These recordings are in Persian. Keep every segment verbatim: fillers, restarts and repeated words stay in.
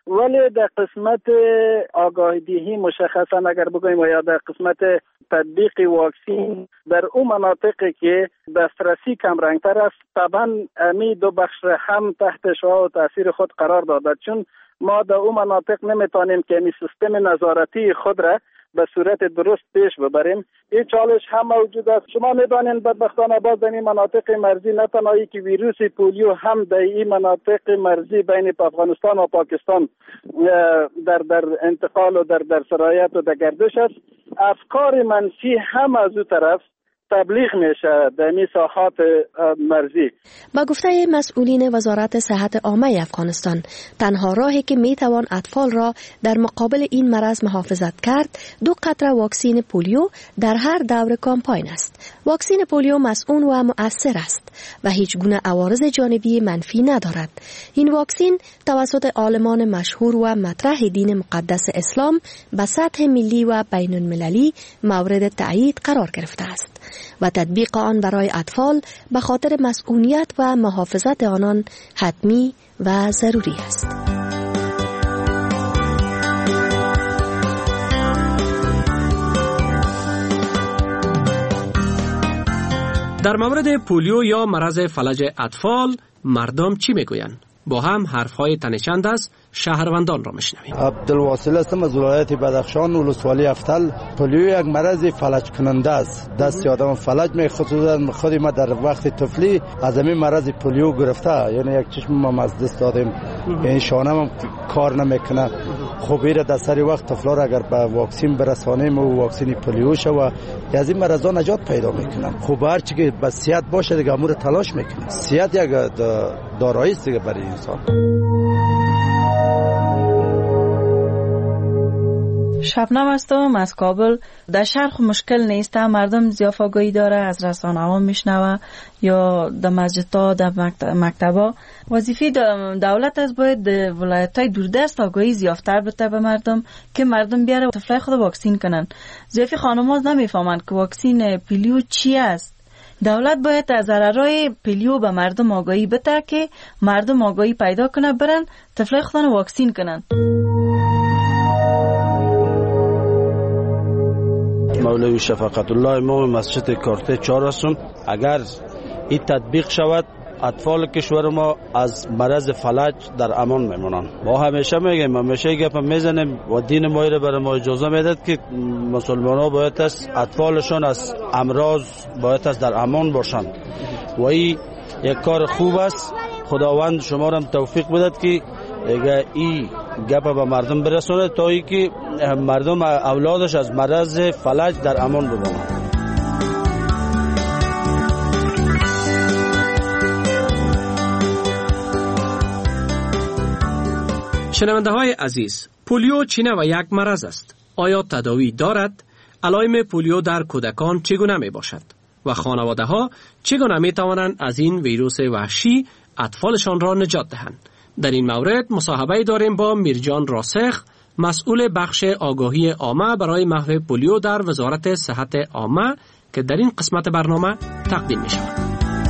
ولی در قسمت آگاهی‌دهی مشخصا اگر بگویم و یا در قسمت تطبیق واکسین در اون مناطقی که دسترسی کم رنگتر است، طبعا امی دو بخش هم تحت شعاع و تاثیر خود قرار داده، چون ما در اون مناطق نمیتونیم که این سیستم نظارتی خود را به صورت درست پیش ببریم. این چالش هم موجود است. شما میدانید بدبختانه باز در این مناطق مرزی نه تنهایی که ویروس پولیو هم در این مناطق مرزی بین افغانستان و پاکستان در در انتقال و در در سرایت و در گردش است، افکار منفی هم از اون طرف تبلیغ میشه در این ساحات مرزی. با گفته مسئولین وزارت صحت عامه افغانستان، تنها راهی که میتوان اطفال را در مقابل این مرض محافظت کرد دو قطره واکسین پولیو در هر دور کامپاین است. واکسین پولیو مسئول و مؤثر است و هیچ گونه عوارض جانبی منفی ندارد. این واکسین توسط عالمان مشهور و مطرح دین مقدس اسلام به سطح ملی و بین المللی مورد تأیید قرار گرفته است و تطبیق آن برای اطفال به خاطر مسئولیت و محافظت آنان حتمی و ضروری است. در مورد پولیو یا مرض فلج اطفال مردم چی میگویند؟ با هم حرفهای تنشند از شهروندان را میشنویم. عبدالواصل هستم از ولایت بدخشان، ولسوالی افتل. پولیو یک مرض فلج کننده است. دست آدم فلج می، خصوصا خود ما در وقت طفلی از این مرض پولیو گرفته، یعنی یک چشم ما از دست دادیم، یعنی شانم هم کار نمیکنه. خوبی را در سری وقت طفلا را اگر به واکسین برسانیم و واکسین پولیو شوه از این مرضا نجات پیدا میکنن. خوب هرچی که به صحت باشه دیگه امور تلاش میکنه. صحت یک دارایی است دیگه برای انسان. شبنم هستم از کابل. در شهر مشکل نیست، مردم زیاد آگاهی داره، از رسانه‌ها میشنوه یا در مسجدها، در مکتبا. وظیفه دولت از باید ولایت‌های دوردست آگاهی زیادتر بده به مردم که مردم بیاره طفلای خود واکسین کنن. زیادی خانم‌ها نمیفهمند که واکسین پولیو چی است. دولت باید از ضررهای پولیو به مردم آگاهی بده که مردم آگاهی پیدا کنه، برن طفلای خودن واکسین کنن. مولوی شفقت الله امام مسجد کارته چهار هستم. اگر این تطبیق شود اطفال کشور ما از مرض فلج در امان میمونن. ما همیشه میگیم، همیشه گپ میزنیم و دین ما را برای ما اجازه میداد که مسلمان ها باید از اطفالشان از امراض باید از در امان باشند و این یک کار خوب است. خداوند شما را توفیق بدهد که اگه این گپ به مردم برسونه تا ای که مردم اولادش از مرض فلج در امان بمانند. شنونده های عزیز، پولیو چینه و یک مرض است. آیا تداوی دارد؟ علائم پولیو در کودکان چگونه می باشد؟ و خانواده ها چگونه می توانند از این ویروس وحشی اطفالشان را نجات دهند؟ در این مورد مصاحبه داریم با میرجان راسخ، مسئول بخش آگاهی عامه برای محو پولیو در وزارت صحت عامه که در این قسمت برنامه تقدیم می شود.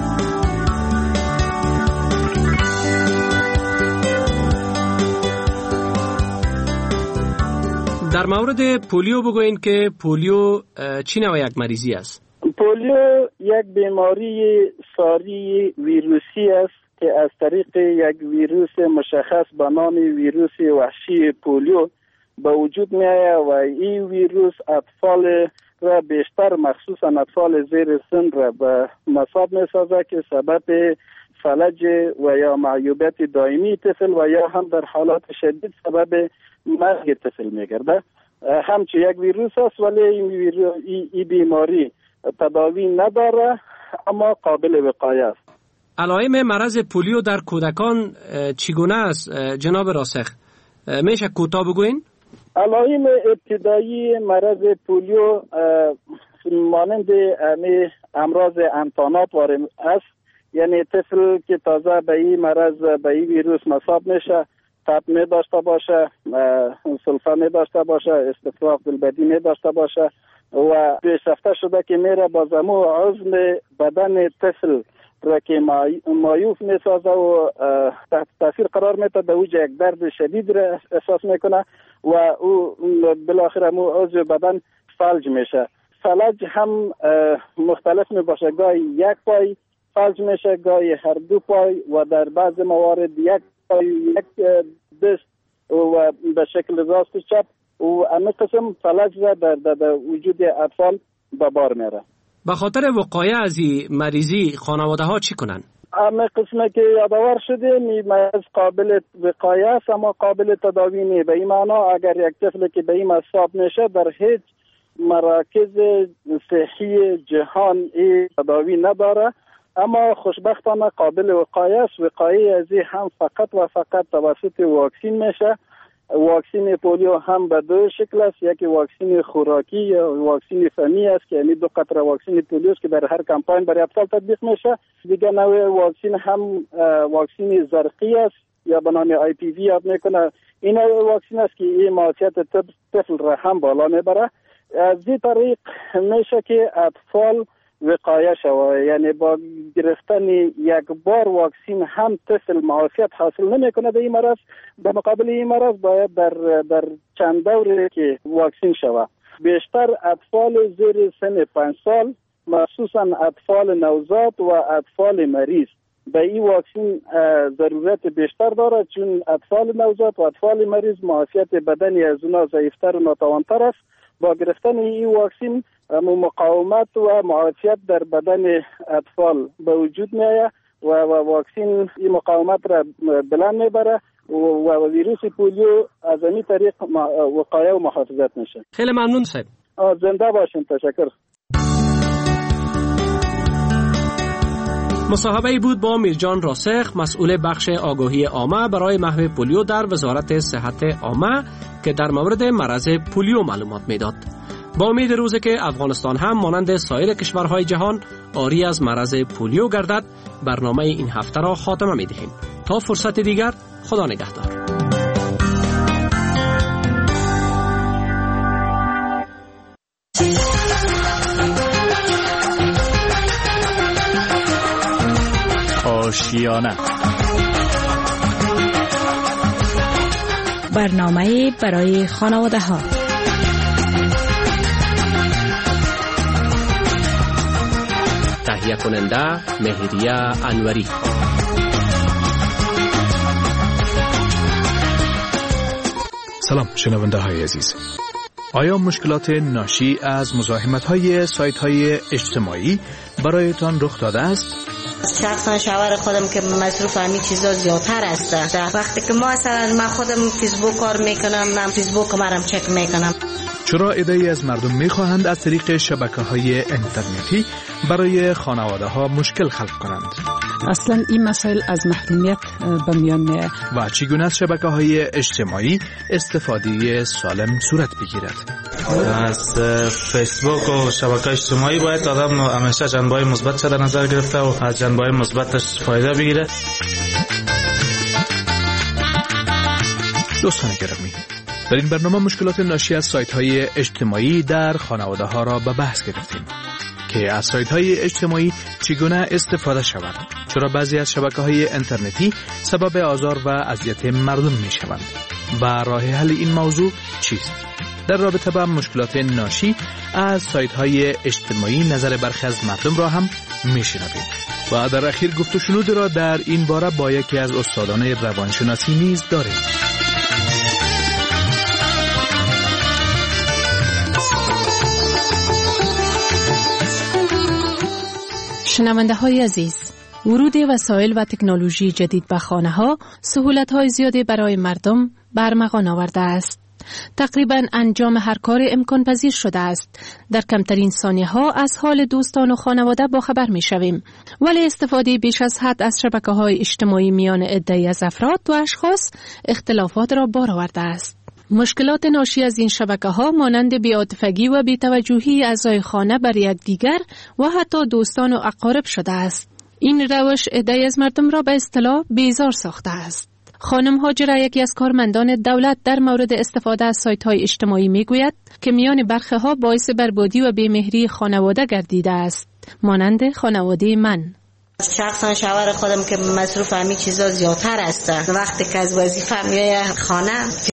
در مورد پولیو بگوین که پولیو چی نوع یک مریضی است؟ پولیو یک بیماری ساری ویروسی است که از طریق یک ویروس مشخص به نام ویروس وحشی پولیو به وجود می آید و این ویروس اطفال را بیشتر مخصوصا اطفال زیر سن را به مصاب می سازد که سبب فلج و یا معیوبیت دائمی طفل و یا هم در حالات شدید سبب مرگ طفل می گرده. همچون یک ویروس است ولی این, ویرو... این بیماری تداوی نداره اما قابل وقایه است. علائم مرض پولیو در کودکان چگونه است جناب راسخ؟ میشه کوتاه بگوین؟ علائم ابتدایی مرض پولیو مانند امراض انتانات است، یعنی طفل که تازه به این مرض به این ویروس مصاب میشه تب می داشته باشه، سلفه می داشته باشه، استفراغ دلبدی می داشته باشه و پیشرفته شده که میره با زمو عظم بدن طفل را که مایوف میسازه و تحت تاثیر قرار میده، در اوج یک درد شدید را احساس میکنه و او بالاخره مو عضو بدن فلج میشه. فلج هم مختلف می باشه، گاهی یک پای فلج میشه، گاهی هر دو پای و در بعض موارد یک پای یک دست و به شکل راست و چپ و همه قسم فلج را در, در, در وجود اطفال به بار میره. به خاطر وقایع از این مریضی خانواده ها چی کنن؟ همه قسمه که یادآور شده مرض قابل وقایه است اما قابل تداوی نیست. به این معنا اگر یک طفل که به این مصاب میشه در هیچ مراکز صحی جهان ای تداوی نداره، اما خوشبختانه قابل وقایه است. وقایه از این هم فقط و فقط توسط واکسین میشه. واکسین پولیو هم به دو شکل است، یکی واکسین خوراکی یا واکسین فمی است که یعنی دو قطره واکسین پولیو است که در هر کمپاین برای اطفال تطبیق میشه. دیگه نوع واکسین هم واکسین زرقی است یا به نام آی پی وی یاد میکنه. این واکسین است که این موثریت طفل را هم بالا میبره. از این طریق میشه که اطفال وقایه شود، یعنی با گرفتن یک بار واکسین هم طفل معافیت حاصل نمیکنه به این مرض، به مقابل این مرض باید در در چند دوره که واکسین شود. بیشتر اطفال زیر سن پنج سال، مخصوصا اطفال نوزاد و اطفال مریض به این واکسین ضرورت بیشتر داره، چون اطفال نوزاد و اطفال مریض معافیت بدنی از اونا ضعیفتر و ناتوانتر است. با گرفتن این واکسین مقاومت و معافیت در بدن اطفال به وجود میآید و واکسین این مقاومت را بلند میبره و ویروس پولیو از این طریق وقایه و محافظت میشه. خیلی ممنون صاحب. زنده باشین. تشکر. مصاحبه بود با میرجان راسخ، مسئول بخش آگاهی عامه برای محو پولیو در وزارت صحت عامه که در مورد مرض پولیو معلومات میداد. با امید روزی که افغانستان هم مانند سایر کشورهای جهان عاری از مرض پولیو گردد، برنامه این هفته را خاتمه میدهیم. تا فرصت دیگر، خدا نگهدار. آشیانه، برنامه برای خانواده ها. تهیه کننده مهریه انوری. سلام شنونده های عزیز. آیا مشکلات ناشی از مزاحمت های سایت های اجتماعی برایتان رخ داده است؟ شخصا شوهر خودم که مصروف همین چیزا زیادتر است. وقتی که ما مثلا من خودم فیسبوک کار میکنم، من فیسبوک مرم چک میکنم. چرا عده‌ای از مردم میخواهند از طریق شبکه‌های اینترنتی برای خانواده ها مشکل خلق کنند؟ اصلا این مسائل از محرومیت به میان میاد و چگونه از شبکه‌های اجتماعی استفاده سالم صورت بگیرد؟ از فیسبوک و شبکه‌های اجتماعی باید آدم همیشه جنبه‌های مثبت در نظر گرفته و از جنبه‌های مثبتش فایده بگیره. دوستان گرامی، در این برنامه مشکلات ناشی از سایت‌های اجتماعی در خانواده‌ها را به بحث گرفتیم که از سایت‌های اجتماعی چگونه استفاده شود، چرا بعضی از شبکه‌های اینترنتی سبب آزار و اذیت مردم می‌شوند و راه حل این موضوع چیست؟ در رابطه با مشکلات ناشی از سایت‌های اجتماعی نظر برخی از مردم را هم می‌شنویم و در اخیر گفت و شنود را در این باره با یکی از استادان روانشناسی نیز داریم. شنونده های عزیز، ورود وسایل و تکنولوژی جدید به خانه ها سهولت های زیادی برای مردم برمغان آورده است. تقریبا انجام هر کار امکان پذیر شده است. در کمترین ثانیه ها از حال دوستان و خانواده با خبر می شویم. ولی استفاده بیش از حد از شبکه های اجتماعی میان عده‌ای از افراد و اشخاص اختلافات را بار آورده است. مشکلات ناشی از این شبکه ها مانند بی‌عاطفگی و بی‌توجهی اعضای خانه بر یکدیگر و حتی دوستان و اقارب شده است. این روش عده‌ای از مردم را به اصطلاح بیزار ساخته است. خانم هاجره، یکی از کارمندان دولت، در مورد استفاده از سایت‌های اجتماعی میگوید که میان برخه ها باعث بربادی و بی‌مهری خانواده گردیده است، مانند خانواده من. شخصا شوهر خودم که مصروف همین چیزا زیادتر است. وقتی که از وظیفه میای خانه